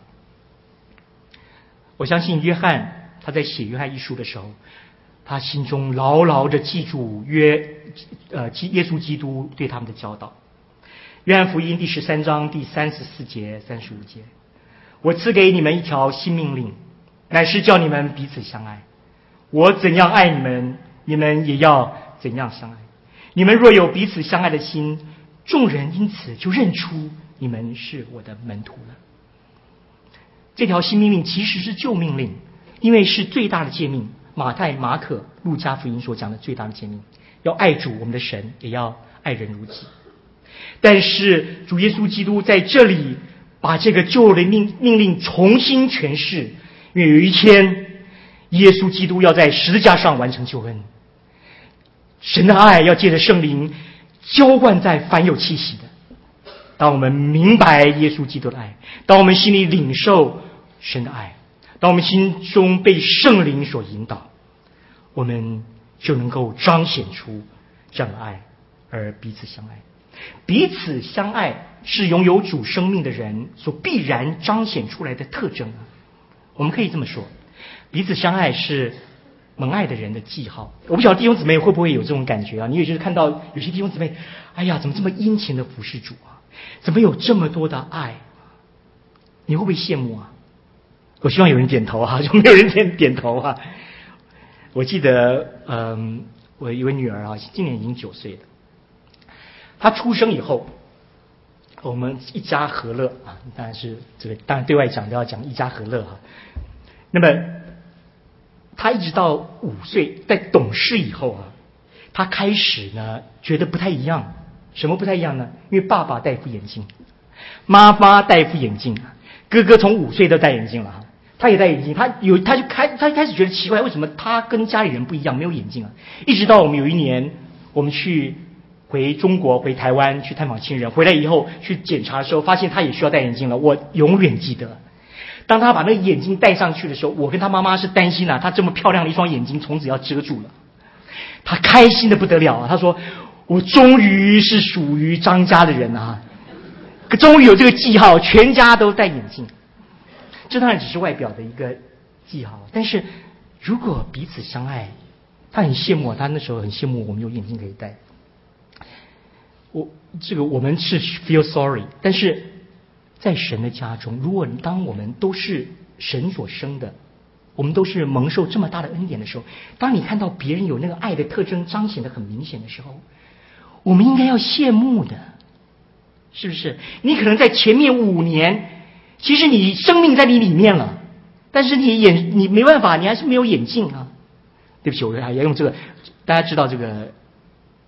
我相信约翰他在写约翰一书的时候，他心中牢牢的记住约呃耶稣基督对他们的教导。约翰福音第十三章第三十四节、三十五节，我赐给你们一条新命令，乃是叫你们彼此相爱。我怎样爱你们，你们也要怎样相爱。你们若有彼此相爱的心，众人因此就认出你们是我的门徒了。这条新命令其实是旧命令，因为是最大的诫命。马太、马可、路加福音所讲的最大的诫命，要爱主我们的神，也要爱人如己。但是主耶稣基督在这里把这个旧的命命令重新诠释，因为有一天耶稣基督要在十字架上完成救恩，神的爱要借着圣灵浇灌在凡有气息的。当我们明白耶稣基督的爱，当我们心里领受神的爱，当我们心中被圣灵所引导，我们就能够彰显出这样的爱，而彼此相爱。彼此相爱是拥有主生命的人所必然彰显出来的特征啊。我们可以这么说，彼此相爱是蒙爱的人的记号。我不晓得弟兄姊妹会不会有这种感觉啊？你也就是看到有些弟兄姊妹，哎呀，怎么这么殷勤的服侍主啊？怎么有这么多的爱？你会不会羡慕啊？我希望有人点头啊，就没有人点点头啊。我记得，嗯，我一位女儿啊，今年已经九岁了。她出生以后，我们一家和乐啊，当然是这个，当然对外讲都要讲一家和乐哈。那么，她一直到五岁，在懂事以后啊，她开始呢觉得不太一样。什么不太一样呢？因为爸爸戴副眼镜，妈妈戴副眼镜，哥哥从五岁都戴眼镜了哈。他也戴眼镜，他有他就开他开始觉得奇怪，为什么他跟家里人不一样，没有眼镜啊？一直到我们有一年，我们去回中国回台湾去探访亲人，回来以后去检查的时候，发现他也需要戴眼镜了。我永远记得，当他把那个眼镜戴上去的时候，我跟他妈妈是担心啊，他这么漂亮的一双眼睛从此要遮住了。他开心的不得了啊！他说：“我终于是属于张家的人啊，终于有这个记号，全家都戴眼镜。”这当然只是外表的一个记号，但是如果彼此相爱，他很羡慕，他那时候很羡慕我们有眼镜可以戴。我这个我们是 feel sorry， 但是在神的家中，如果当我们都是神所生的，我们都是蒙受这么大的恩典的时候，当你看到别人有那个爱的特征彰显得很明显的时候，我们应该要羡慕的，是不是？你可能在前面五年。其实你生命在你里面了，但是你眼你没办法，你还是没有眼镜啊。对不起，我还要用这个，大家知道这个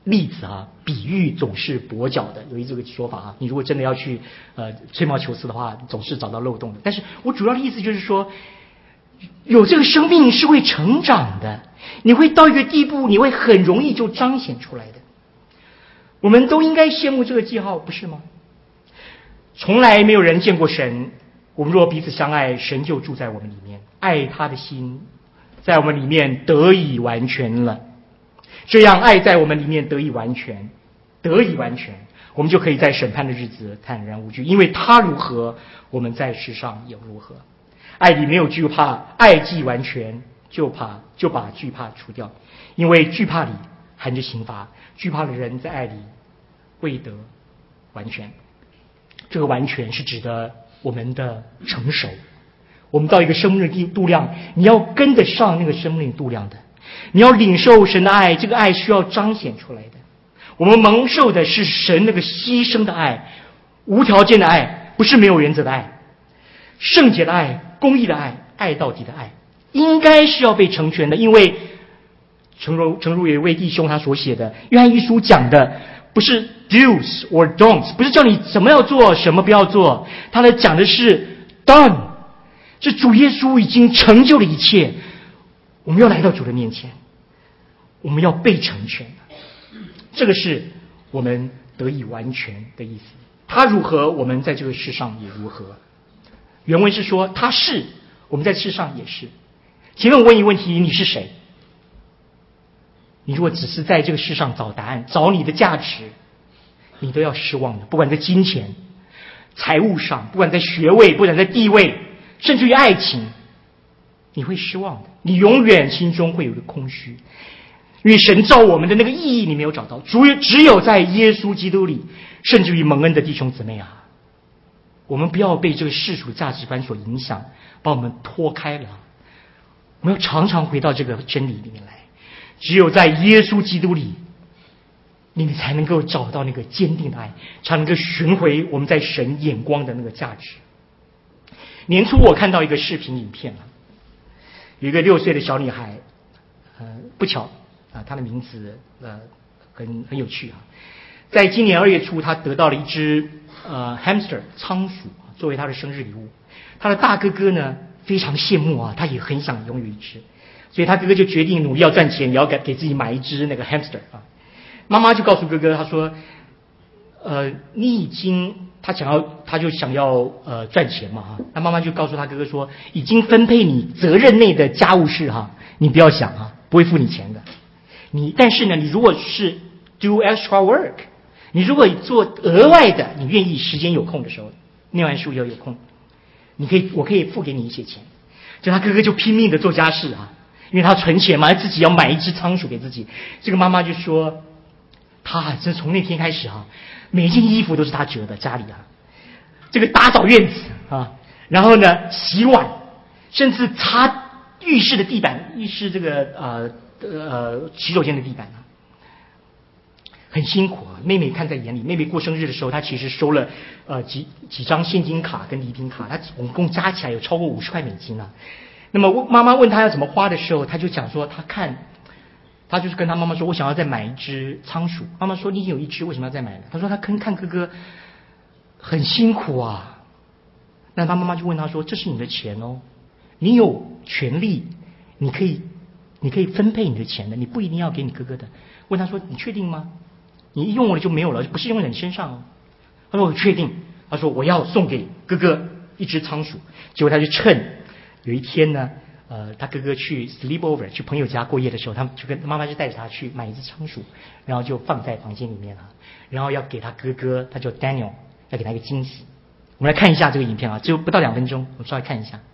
例子啊，比喻总是跛脚的，有一这个说法啊。你如果真的要去呃吹毛求疵的话，总是找到漏洞的。但是我主要的意思就是说，有这个生命是会成长的，你会到一个地步，你会很容易就彰显出来的。我们都应该羡慕这个记号，不是吗？从来没有人见过神，我们若彼此相爱，神就住在我们里面，爱他的心在我们里面得以完全了。这样爱在我们里面得以完全，得以完全，我们就可以在审判的日子坦然无惧，因为他如何，我们在世上也如何。爱里没有惧怕，爱既完全，就怕就把惧怕除掉，因为惧怕里含着刑罚，惧怕的人在爱里未得完全。这个完全是指的我们的成熟，我们到一个生命的度量，你要跟得上那个生命的度量的，你要领受神的爱，这个爱需要彰显出来的。我们蒙受的是神那个牺牲的爱，无条件的爱，不是没有原则的爱，圣洁的爱，公义的爱，爱到底的爱，应该是要被成全的。因为诚如诚如有一位弟兄他所写的，约翰一书讲的不是 do's or don'ts， 不是叫你什么要做什么不要做，他的讲的是 done， 是主耶稣已经成就了一切，我们要来到主的面前，我们要被成全，这个是我们得以完全的意思。他如何，我们在这个世上也如何。原文是说他是，我们在世上也是。请问我问一个问题，你是谁？你如果只是在这个世上找答案，找你的价值，你都要失望的。不管在金钱、财务上，不管在学位，不管在地位，甚至于爱情，你会失望的。你永远心中会有一个空虚，因为神造我们的那个意义你没有找到，只有在耶稣基督里。甚至于蒙恩的弟兄姊妹啊，我们不要被这个世俗的价值观所影响，把我们拖开了。我们要常常回到这个真理里面来，只有在耶稣基督里，你才能够找到那个坚定的爱，才能够寻回我们在神眼光的那个价值。年初我看到一个视频影片啊，有一个六岁的小女孩，呃，不巧啊，她的名字呃很很有趣啊。在今年二月初，她得到了一只呃 hamster 仓鼠作为她的生日礼物。她的大哥哥呢非常羡慕啊，他也很想拥有一只，所以他哥哥就决定努力要赚钱，也要给给自己买一只那个 hamster 啊。妈妈就告诉哥哥，他说，呃，你已经他想要他就想要呃赚钱嘛哈，那妈妈就告诉他哥哥说，已经分配你责任内的家务事哈，你不要想啊，不会付你钱的。你但是呢，你如果是 do extra work， 你如果做额外的，你愿意时间有空的时候，念完书以后有空，你可以我可以付给你一些钱。就他哥哥就拼命的做家事啊，因为他存钱嘛，自己要买一只仓鼠给自己。这个妈妈就说，他这从那天开始啊，每一件衣服都是他折的，家里啊，这个打扫院子啊，然后呢洗碗，甚至擦浴室的地板，浴室这个呃呃洗手间的地板啊，很辛苦啊。妹妹看在眼里，妹妹过生日的时候，她其实收了呃几几张现金卡跟礼品卡，她总共加起来有超过五十块美金啊。那么妈妈问她要怎么花的时候，她就讲说，她看。他就是跟他妈妈说，我想要再买一只仓鼠。妈妈说，你已经有一只，为什么要再买呢？他说他看看哥哥很辛苦啊。那他妈妈就问他说，这是你的钱哦，你有权利，你可以你可以分配你的钱的，你不一定要给你哥哥的。问他说，你确定吗？你一用了就没有了，不是用在你身上哦。他说我确定。他说我要送给哥哥一只仓鼠。结果他就趁有一天呢，呃，他哥哥去 sleep over 去朋友家过夜的时候，他们就跟妈妈就带着他去买一只仓鼠，然后就放在房间里面了，然后要给他哥哥，他叫 Daniel， 要给他一个惊喜。我们来看一下这个影片啊，只有不到两分钟，我们稍微看一下。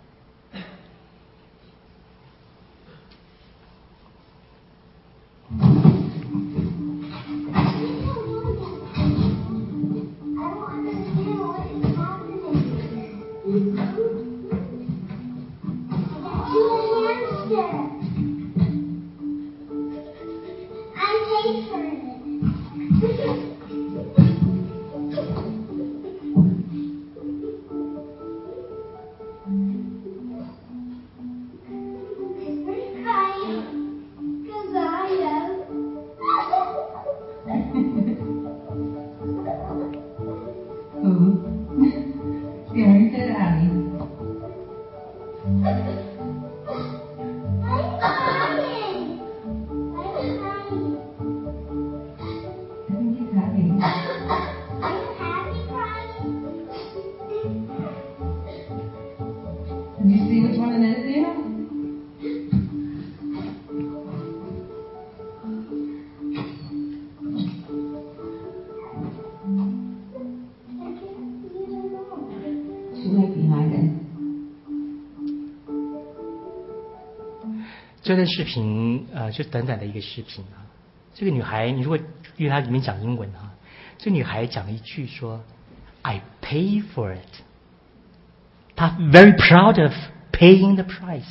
Can you see which one it is, Dina? She might be hiding. 这段视频呃，就短短的一个视频啊。这个女孩，你如果因为她里面讲英文啊，这女孩讲了一句说 ：“I pay for it。”她 very proud of paying the price。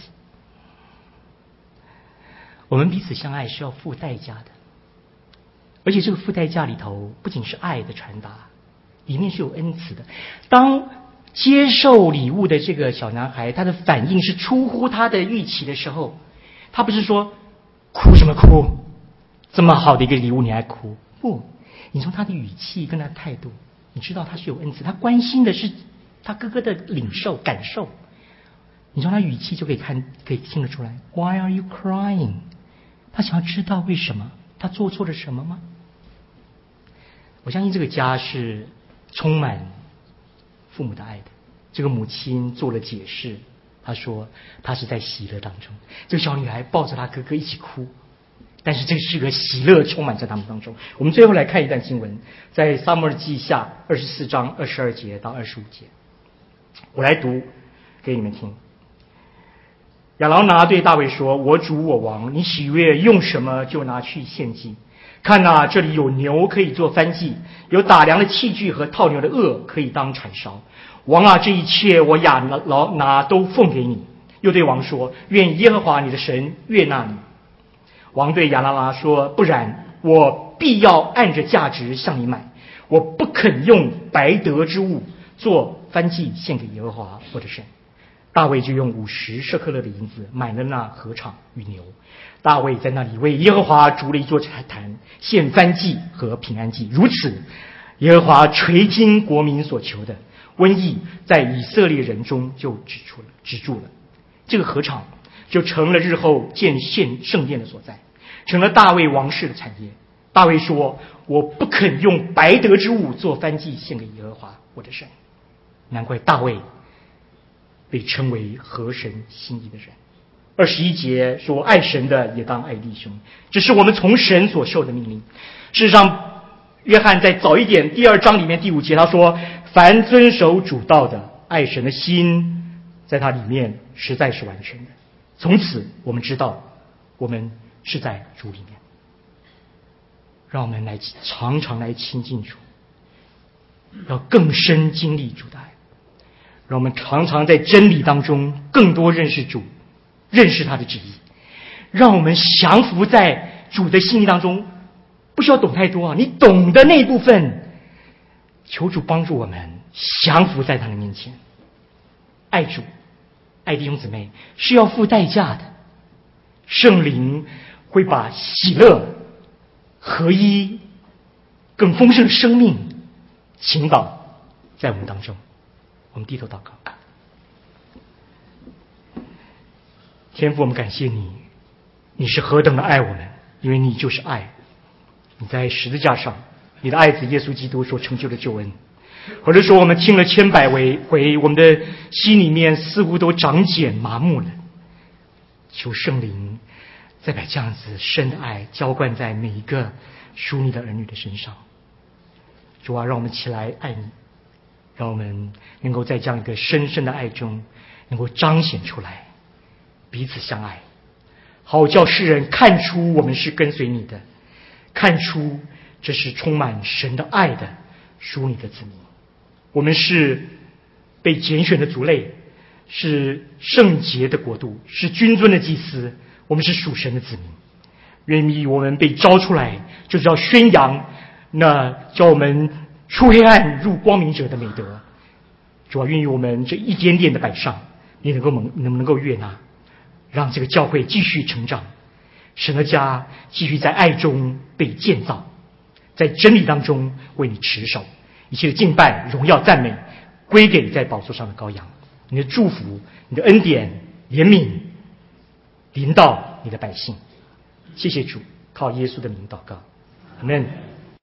我们彼此相爱是要付代价的，而且这个付代价里头不仅是爱的传达，里面是有恩慈的。当接受礼物的这个小男孩，他的反应是出乎他的预期的时候，他不是说哭什么哭，这么好的一个礼物你还哭？不，你从他的语气跟他的态度，你知道他是有恩慈，他关心的是他哥哥的领受感受。你从他语气就可以看，可以听得出来。Why are you crying？ 他想要知道为什么，他做错了什么吗？我相信这个家是充满父母的爱的。这个母亲做了解释，她说她是在喜乐当中。这个小女孩抱着她哥哥一起哭，但是这是个喜乐充满在他们当中。我们最后来看一段经文，在撒母耳记下二十四章二十二节到二十五节，我来读给你们听。亚劳拿对大卫说：“我主我王，你喜悦用什么就拿去献祭。看哪，这里有牛可以做燔祭，有打粮的器具和套牛的轭可以当柴烧。王啊，这一切我亚劳拿都奉给你。”又对王说：“愿耶和华你的神悦纳你。”王对亚拉拉说：“不然，我必要按着价值向你买，我不肯用白得之物做燔祭献给耶和华我的神。”大卫就用五十舍克勒的银子买了那禾场与牛。大卫在那里为耶和华筑了一座坛，献燔祭和平安祭。如此，耶和华垂听国民所求的，瘟疫在以色列人中就止住了，止住了。这个禾场就成了日后建献圣殿的所在，成了大卫王室的产业。大卫说：“我不肯用白得之物做燔祭献给耶和华我的神。”难怪大卫被称为合神心意的人。二十一节说：“爱神的也当爱弟兄，这是我们从神所受的命令。”事实上，约翰在早一点第二章里面第五节他说：“凡遵守主道的，爱神的心在他里面实在是完全的。”从此我们知道我们是在主里面。让我们来常常来亲近主，要更深经历主的爱。让我们常常在真理当中更多认识主，认识他的旨意。让我们降服在主的心意当中，不需要懂太多啊，你懂的那部分，求主帮助我们降服在他的面前。爱主，爱弟兄姊妹是要付代价的。圣灵会把喜乐、合一、更丰盛的生命倾倒在我们当中。我们低头祷告。天父，我们感谢你，你是何等的爱我们，因为你就是爱。你在十字架上，你的爱子耶稣基督所成就的救恩。或者说我们听了千百回，我们的心里面似乎都长茧麻木了。求圣灵再把这样子深的爱浇灌在每一个属你的儿女的身上。主啊，让我们起来爱你，让我们能够在这样一个深深的爱中能够彰显出来，彼此相爱，好叫世人看出我们是跟随你的，看出这是充满神的爱的属你的子民。我们是被拣选的族类，是圣洁的国度，是君尊的祭司，我们是属神的子民。愿意我们被招出来，就是要宣扬那叫我们出黑暗入光明者的美德。主要愿意我们这一点点的摆上，你能够能能不能够悦纳，让这个教会继续成长，神的家继续在爱中被建造，在真理当中为你持守，一切的敬拜、荣耀、赞美归给在宝座上的羔羊。你的祝福、你的恩典、怜悯临到你的百姓。谢谢主，靠耶稣的名祷告，阿们。